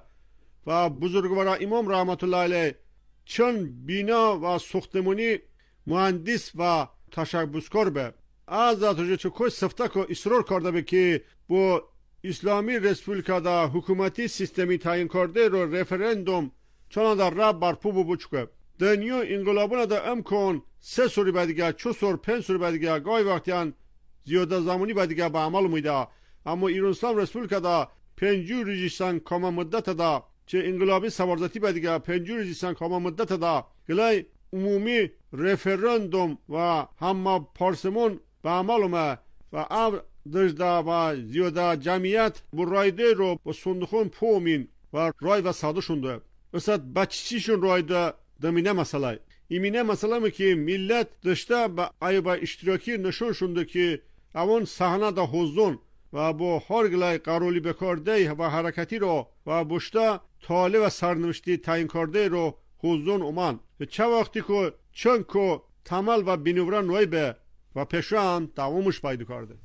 و بزرگوار امام رحمت الله علیه چون بینا و ساختمانی مهندس و تشبسکار به از اتوجه چه کوی سفته که اصرار کرده به که با اسلامی رسپولیکا دا حکومتی سیستمی تعیین کرده رو رفرندوم چون در رب برپو بچکه دنیا انقلابونه دا امکان 3 سوری بعدیگه 4 سور 5 سوری بعدیگه گاهی وقتیان زیاده زمانی بعدیگه به عمل میده اما ایرانستان رسپولیکا دا 5 رجیستان کام مدت دا چه انقلابی سوارزتی بعدیگه 5 رجیستان کام مدت دا گلای عمومی رفرندوم و همه پارسمون به عمل اومد و ام دجده و زیاده جمعیت با رایده رو با صندوقون پومین و رای و ساده شونده اصلا بچیشون رایده دمینه مسئله ایمینه مسئله که ملت داشته با عیب اشتراکی نشون شونده که اون صحنه دا حضون و با هر گلای قرولی بکارده و حرکتی رو و بشته تاله و سرنوشتی تعیین کرده رو حضون اومن چه وقتی که چون که تمل و بینوران نوی به و پیشوان دوامش پیدا کرده.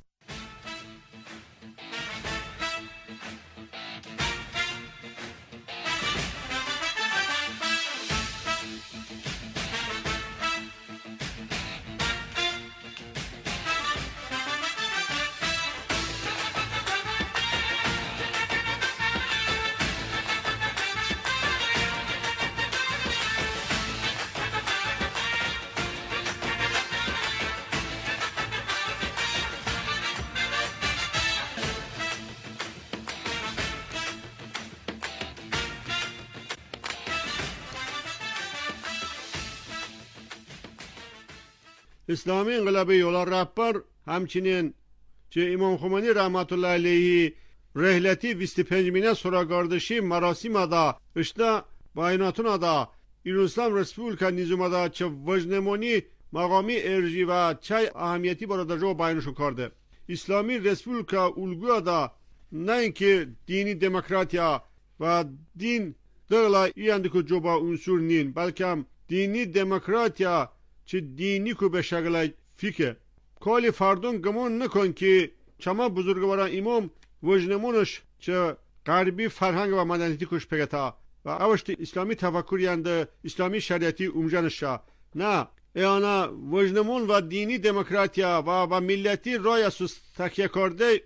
اسلامی انقلابی یولا رهبر همچنین که امام خمینی رحمت الله علیه رحلتی 25 مینه سراگاردشی مراسم دا اشتا بایناتون دا ایرانستان رسپولیکا نیزوم دا چه وجنمونی مقامی ارجی و چه اهمیتی برای جو باینشون کرده. اسلامی رسپولیکا الگوی دا نه اینکه دینی دموکراتیا و دین دغلا ایند که جو با عنصر نین، بلکه دینی دموکراتیا چه دینی که به شکل فیکه. کالی فردون گمون نکن که چما بزرگواران امام وجنمونش چه غربی فرهنگ و مدنیتی کش پگتا و اوشت اسلامی تفکری اند اسلامی شریعتی اومجنشا. نه ایانا وجنمون و دینی دموکراتیا و ملتی رای اساس تکیه کرده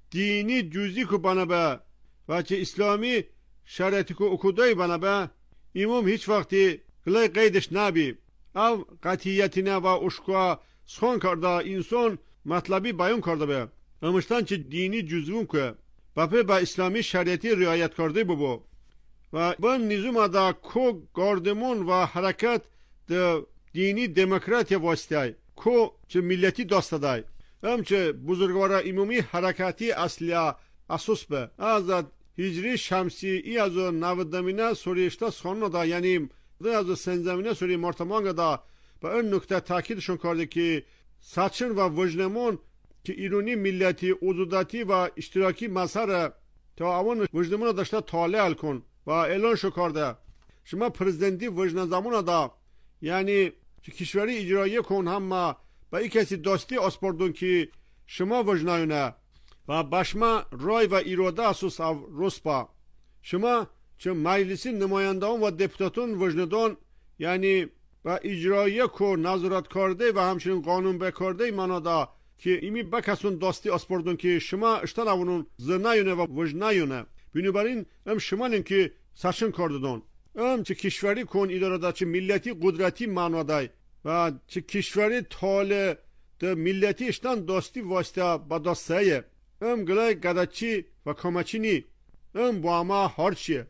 دینی جزئی که بنابه و چه اسلامی شریعتی که اکودای بنابه امام هیچ وقتی گلی قیدش نبی او قطعیتینه و اشکا سخن کرده انسان مطلبی بیان کرده به امشتن چه دینی جزوون که بپی با اسلامی شریعتی رعایت کرده ببو و با نظام دا کو گاردمون و حرکت دا دینی دموکراتی واسطه کو چه ملتی داسته دای هم چه بزرگوار امامی حرکتی اصلی اساس به از هجری شمسی ای از 90 دمینه سوریشتا سخن دا یعنی از سنزمینه سوری مرتمانگ دا به این نکته تاکیدشون کرده که سچن و وجنمون که ایرانی ملتی عضوداتی و اشتراکی مظهر تا اون وجنمون داشته طالع کن و اعلان شو کرده شما پرزیدنتی وجن زمان دا یعنی که کشوری اجرایی کن هم با ای کسی داستی اسپردون که شما وجنایونه و بشما رای و ایراده اساس رسپا شما چه مجلسی نمایندان و دپوتاتون وجندان یعنی و اجرایی کو نظارت کرده و همچنین قانون بکرده منادا که ایمی بکسون داستی اسپردون که شما اشتراونون زنایونه و وجنایونه بنابراین هم شما نیم که سشن کرددون هم چه کشوری کن اداره دا چه ملتی قدرتی منادای و چه کشوری تاله ده ملتی اشتان داستی واسطه با داسته هم گلای گدچی و کامچی نی هم با ما هارچیه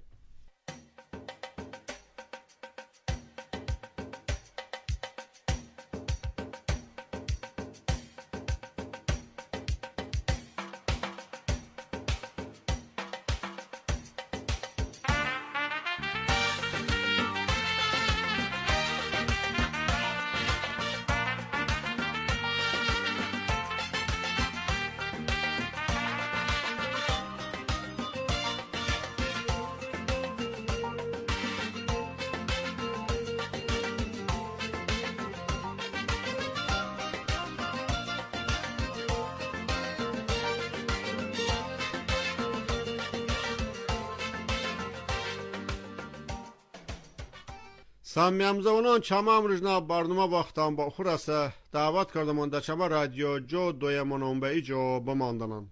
سامیامزونان چما امروزنا برنامه وقتان با خورسه دعوت کردمان در چما رادیو جو دویمانون به ایجو بماندنان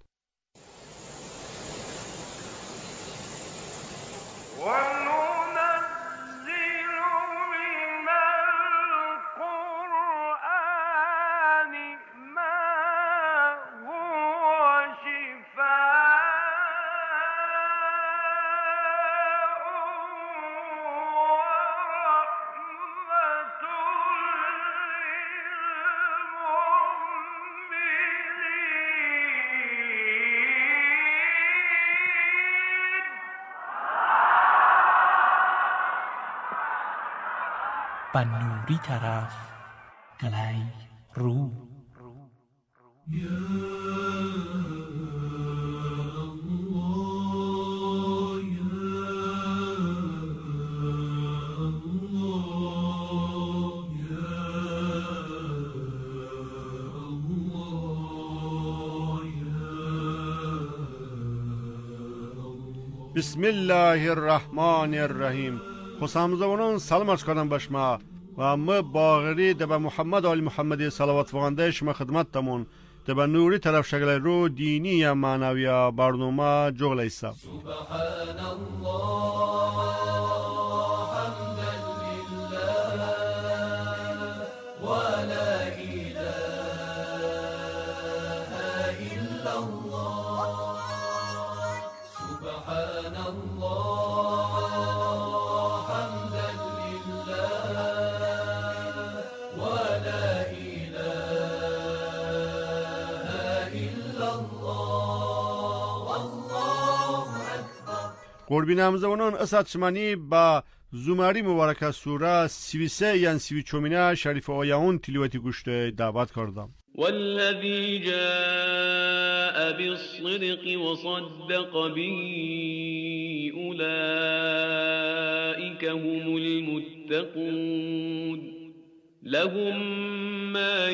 و نوری طرف گلی رو بسم الله الرحمن الرحیم خسامزوانان سلام عرض کردم به شما و ما باغری به محمد آل محمدی صلوات فرمانده شما خدمت تمون به نوری طرف شکل رو دینی یا معنوی برنامه جغل ایسا سبحان الله حمدا لله و لا اله الا الله سبحان الله حمدا لله و لا اله قربی نمزونان اسد شمانی با زماری مبارکه سوره 33 یان 34 شریف آیون تلاوتی گوشته دعوت کردم. والذي جاء بالصدق وصدق به أولئك هم المتقون لهم ما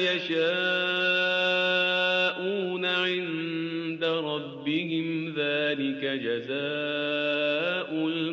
يشاءون عند ربهم ذلك جزاء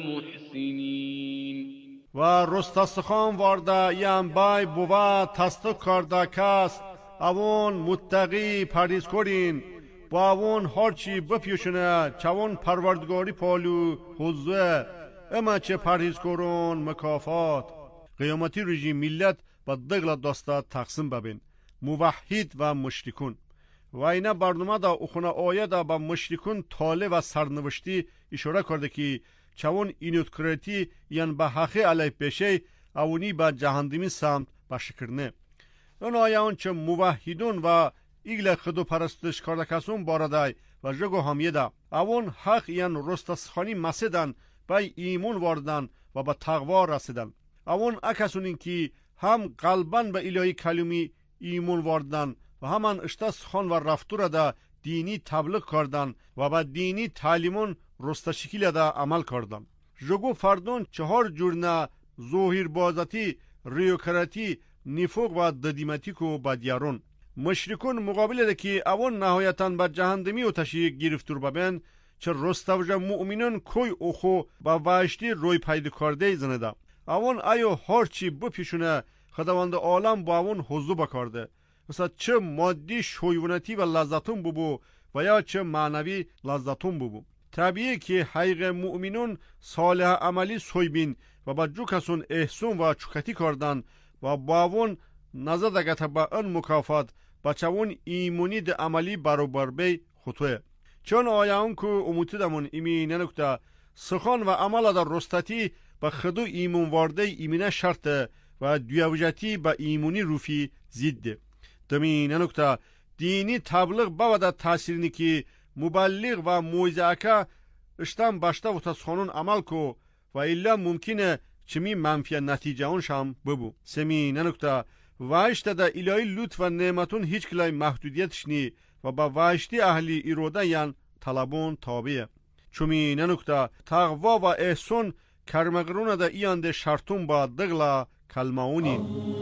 المحسنين و رستستخان وارده یم بای بوا تصدیق کرده کس اوون متقی پرهیز کرین با اوون هرچی بپیوشنه چوون پروردگاری پالو حضوه اما چه پرهیز کرون مکافات قیامتی رژیم ملت با دغل داسته تقسیم ببین موحد و مشرکون و اینا برنامه دا اخونه آیه دا با مشرکون طاله و سرنوشتی اشاره کرده که چوون اینوتکریتی یان به حقی علیه بشه اونی با جهندمی سمت بشکرنه اون آیه چه موحدون و ایگل خدو پرستش کرده کسون باردای و جگو همیه دا اون حق یان رستسخانی مسیدن بای ایمون واردن و با تقوا رسیدن اون اکسونین که هم قلبن به الهی کلمی ایمون واردن و همان اشتسخان و رفتور دا دینی تبلیغ کردن و با دینی تعلیمون رستشکیل دا عمل کردن جگو فردون 4 جورنه ظهیر بازاتی ریوکراتی نفوق و ددیمتی کو بدیارون مشرکون مقابل ده که اون نهایتاً به جهندمی و تشییق گرفتور ببین چه رستوجه مؤمنان کوی اوخو با واشتی روی پیدا کرده زنده اون ایو هرچی بپیشونه خداوند عالم با اون حضور بکرده مثلا چه مادی شویونتی و لذتون ببو و یا چه معنوی لذتون ببو طبیعی که حقیق مؤمنون صالح عملی سویبین و با جو کسون احسون و چکتی کردن و با اون نظر دگت با اون مکافات با چون ایمونی ده عملی برابر بی خطوه چون آیان که اموتیدمون ایمی ننکته سخان و عمل در رستتی با خدو ایمون وارده ایمینه شرطه و دیوجتی با ایمونی روفی زیده دمی ننکته دینی تبلیغ باوده تاثیرینی که مبلغ و موعظه‌اکا اشتم باشته و تسخانون عمل کو و الا ممکنه چمی منفی نتیجه اونش هم ببو سمی ننکته واشته ده الهی لطف و نعمتون هیچ کلای محدودیتش نی و با واشتی اهلی ایروده یان طلبون تابعه چمی ننکته تقوا و احسان کرمقرون ده ایانده شرطون با دغلا کلماونی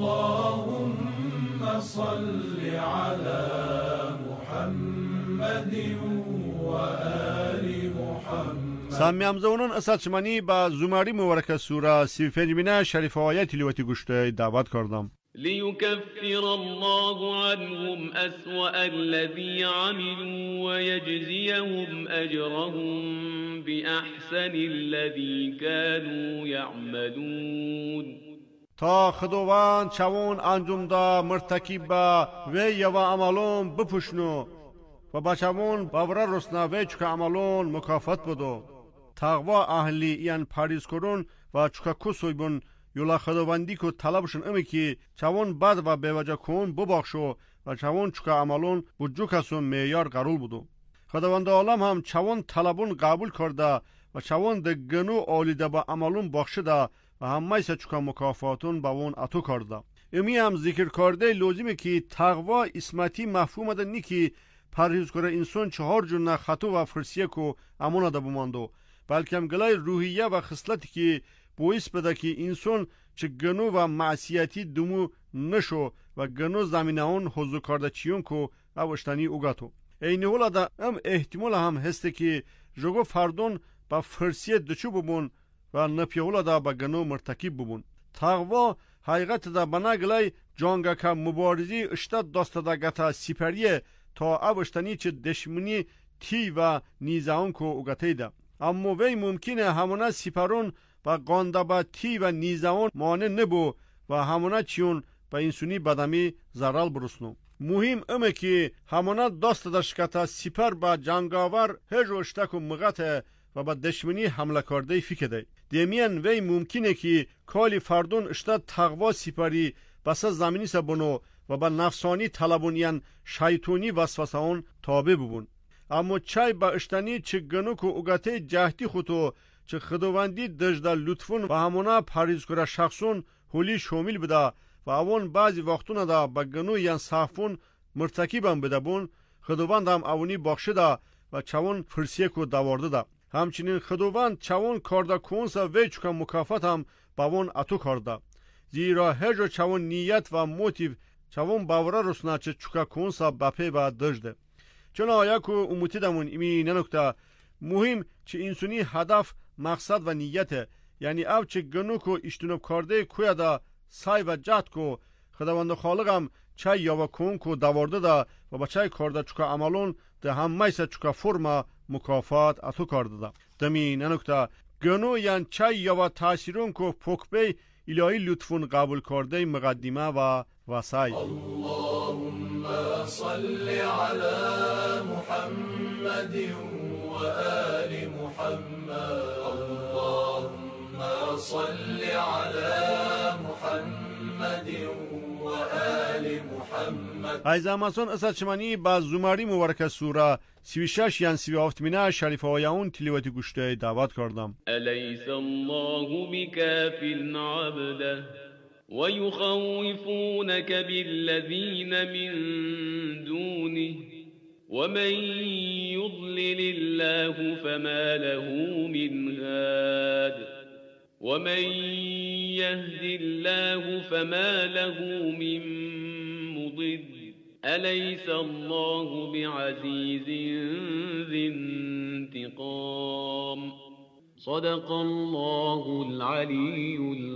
اللهم صل علی محمد و آل محمد سامیام زونون اسد شمانی با زماری مبارکه سوره 35 شریف آیه تلاوتی گوشته دعوت کردم ليكفر الله عنهم أسوأ الذي عملوا ويجزيهم أجرهم بأحسن الذي كانوا يعملون تا خداوند چون انجام دا مرتکب با و یوا عملون بپوشنو و با چون باور رسنا و چکا عملون مکافات بدو تقوا اهلی یان پاریز کرون و چکا کسویبون یولا خداوندی کو طلبشون امی که چون بد و بیوجه کن ببخشو و چون چکا عملون بجو کسون معیار قرول بودو خداوند عالم هم چون طلبون قبول کرده و چون ده گنو آلیده با عملون بخشده و همه سه چکا مکافاتون با اون اتو کرده امی هم ذکر کرده لازمه که تقوا اسمتی مفهوم ده نی که پرهیز کنه انسان 4 جور خطو و فرسیه کو امونه ده بماندو بلکه هم گلای روحیه و خصلتی که باعث بده که انسان چه گنو و معصیتی دمو نشو و گنو زمینه اون حضور کرده چیون کو اوشتنی اوگاتو این حالا ده هم احتمال هم هسته که جگو فردون با فرسیه دچو ببون و نپیولا ده با گنو مرتکب ببون تقوا حقیقت ده بناگلای جانگا که مبارزی اشتاد داسته ده گتا سپریه تا اوشتنی چه دشمنی تی و نیزاون کو اوگاته ده اما وی ممکنه همونه سپرون و قانده با تی و نیزاون مانع نبو و همونه چیون با انسونی بدمی زرال برسنو مهم امه که همونه داست داشکتا سپر با جنگاور هج اشتک و مغته و با دشمنی حمله کرده فکره دیمین وی ممکنه که کالی فردون اشتاد تقوا سپری بس زمینی سبونو و با نفسانی طلبونیان شیطونی وسوسه اون تابع ببون اما چای با اشتنی چه گنو که اوگاته جهتی خودو چه خداوندی دجدا لطفون و همونا پریز کرا شخصون هولی شامل بده و اون بعضی وقتونه دا بگنو یان صافون مرتکبم بده بون خداوند هم اونی بخشیده و چون فرسیه کو داورده ده. همچنین خداوند چون کارده کونسا و چکا مکافات هم باون اتو کرده. زیرا هجو چون نیت و موتیو چون باوره رسنا چه چکا کونسا بپی با دجده. چون آیا که اموتی دمون ایمی ننکته مهم چه انسانی هدف مقصد و نیته، یعنی او چه گنو که اشتنوب کرده کویا دا سای و جهد که خداوند خالق هم چای یا و کون که داورده دا و با چای کرده چکا عملون ده هم میسه چکا فرما مکافات اتو کرده دا. دمی ننکته گنو یعنی چای یا و تاثیرون که پوکبه الهی لطفون قبول کرده مقدمه و وسای. اللهم صل على محمد و آل محمد. اللهم صل على محمد و آل محمد. ایزاماسون اسد شمانی با زماری مبارک سوره 36 یعنی 37 مینه شریف آیاون تلیوتی گوشته دعوت کردم. الیس الله بکاف عبده ويخوفونك بالذين من دونه ومن يضلل الله فما له من هاد ومن يهد الله فما له من مضل أليس الله بعزيز ذي انتقام صدق الله العلی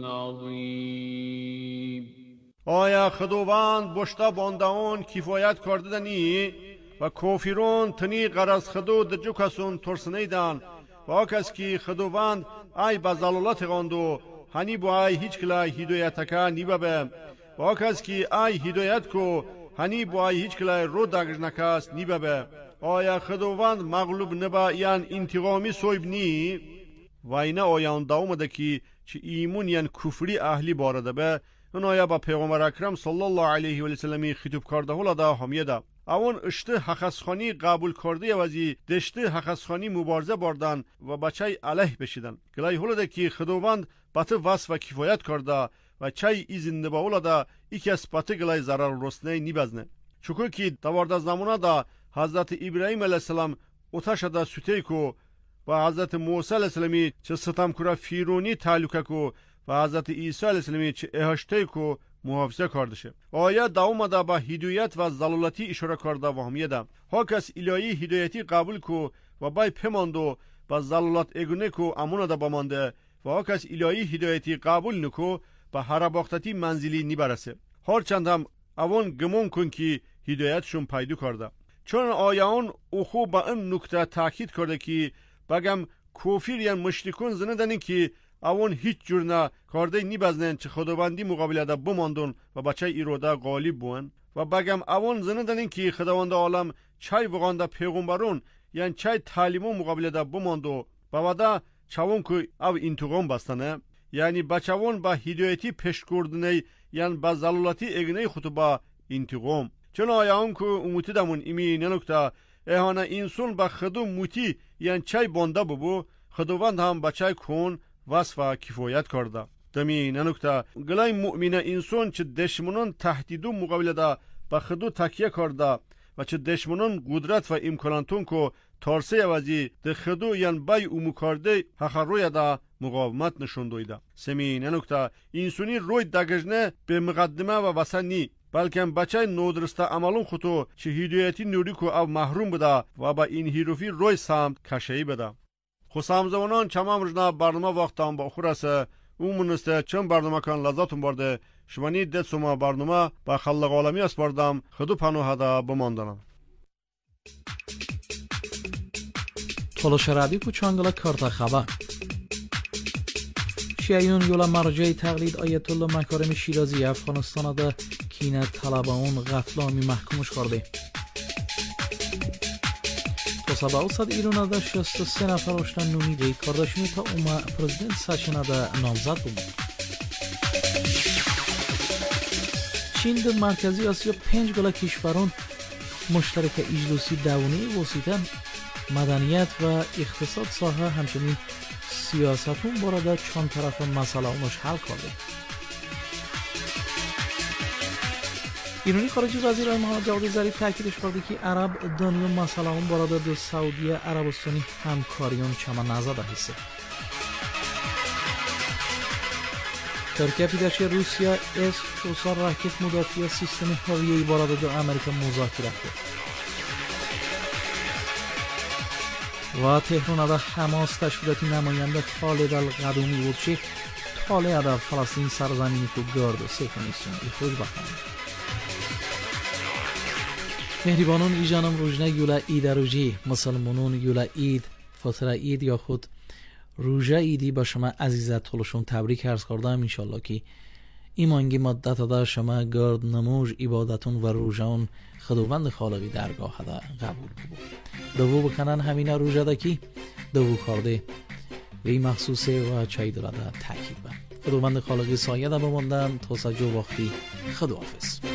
العظیم. آیا خداوند بشتا باندهان کفایت کرده دنی و کافرون تنی غرض خدو دجو کسون ترسنیدن و آکس که خداوند ای بزلالت غاندو هنی با ای هیچ کلا هدایت که نیبه و آکس که ای هدایت کو هنی با ای هیچ کلا رو دگج نکست نیبه. آیا خداوند مغلوب نبا یعن انتقامی سویب نی و اینه آیان داومده که چه ایمون یعن کفری اهلی بارده به اون آیا با پیغمبر اکرم صلی الله علیه و سلمی خطوب کرده هولا دا همیه دا اون اشته حقسخانی قبول کرده وزی دشته حقسخانی مبارزه باردن و بچه علیه بشیدن گلای هولا دا که خداوند بطه وصف و کفایت کرده و چه ایزنده با هولا دا ایکی از بطه گلای ضرر رسنه نیبزنه چکو که دوارده زمانه دا حضرت ابراهیم علیه السلام اتش دا سوته کو و حضرت موسی علیه السلامی چه ستم کرا فیرونی تعلقه کو و حضرت عیسی علیه السلامی چه احشته کو محافظه کردشه. آیا داوم دا با هدایت و ضلالتی اشاره کرده و همیه دا ها کس الهی هدایتی قبول کو و بای پماندو با ضلالت اگونه کو امونه دا بمانده و ها کس الهی هدایتی قبول نکو با هر باختتی منزلی نیبرسه هرچند هم اون گمون کن که هدایتشون پیدا کرده. چون آیان او خوب با این نکته تاکید کرده که بگم کافر یا مشرکون زندن که اون هیچ جور نه کارده نیبزنن چه خداوندی مقابله ده بماندون و بچه ایروده غالب بون و بگم اون زندن که خداوند عالم چای وگانده پیغمبرون یعنی چای تعلیمون مقابله ده بماندو و ودا چون که او انتقام بستنه یعنی بچهون با هدایتی پیش کردنه یعنی با ضلالتی اگنه خطبه انتقام. چون آیان که اموتی دمون ایمی ننکته اهانه انسان با خدو موتی یعنی چای بانده ببو خداوند هم بچه کن وصف و کفایت کرده. دمی ننکته گلای مؤمنه انسان چه دشمنان تهدیدو مقابله ده با خدو تکیه کرده و چه دشمنان قدرت و امکاناتون که تارسه وزی ده خدو یعنی بای امو کرده حق روی ده مقاومت نشون دویده. سمی ننکته انسانی روی دگجنه به مقدمه و وسط نی بلکه بچه نودرسته عملون خودو چه هدایتی نوری که او محروم بده و با این هیروفی روی سمت کشهی بده. خسام زمانان چمام رجنا برنامه وقتان با خورسه اون منسته چون برنامه کن لذاتون برده شمانی دت سوما برنامه با خلق عالمی اس بردم خدو پنوه ده بماندنم. تولوشرابی پوچانگلا کارتا خبر شیعیون یولا مرجع تقلید آیت الله مکارم شیرازی افغانستان ده کینه طلبان غفلامی محکومش کرده. تا سبا صد ایران ده 63 نفر اشتن نومیده کارداشونی تا اوما پرزیدنت سچنه ده نامزد بود. چین ده مرکزی آسیا 5 گله کشوران مشترک اجلوسی دوانی وسیطن مدنیت و اقتصاد ساحه همچنین siyosatun borada chon tarafı masala umush hal qildi. ایرانی خارجه وزیر محمد جواد ظریف تاکیدش کرده که عرب دنیا مسئله borada da Saudiya Arabistoni hamkoriyon chama nazarda hisse. Türkiye پیداچی روسیه S-400 raket مدافع سیستم هوایی borada da Amerika muzokara qildi. و تهران حماس تشکیلات نماینده خالد القدومی بود که طالع در فلسطین سرزمینی که گرد و سیکونیسیون خود بخواهند. مهریبانان ایجانم روژنه یولا اید روژی مسلمانون یولا اید فطره اید یا خود روژه ایدی با شما عزیزت طولشون تبریک عرض کردم. انشالله که ایمانگی مدت دا شما گرد نموج عبادتون و روژهون خداوند خالقی درگاه دا قبول بود. دوو بکنن همینه روژه دا کی دوو کرده وی مخصوصه و چای دلاده تاکید با خداوند خالقی سایه دا بماندن تا سجو وقتی خداحافظ.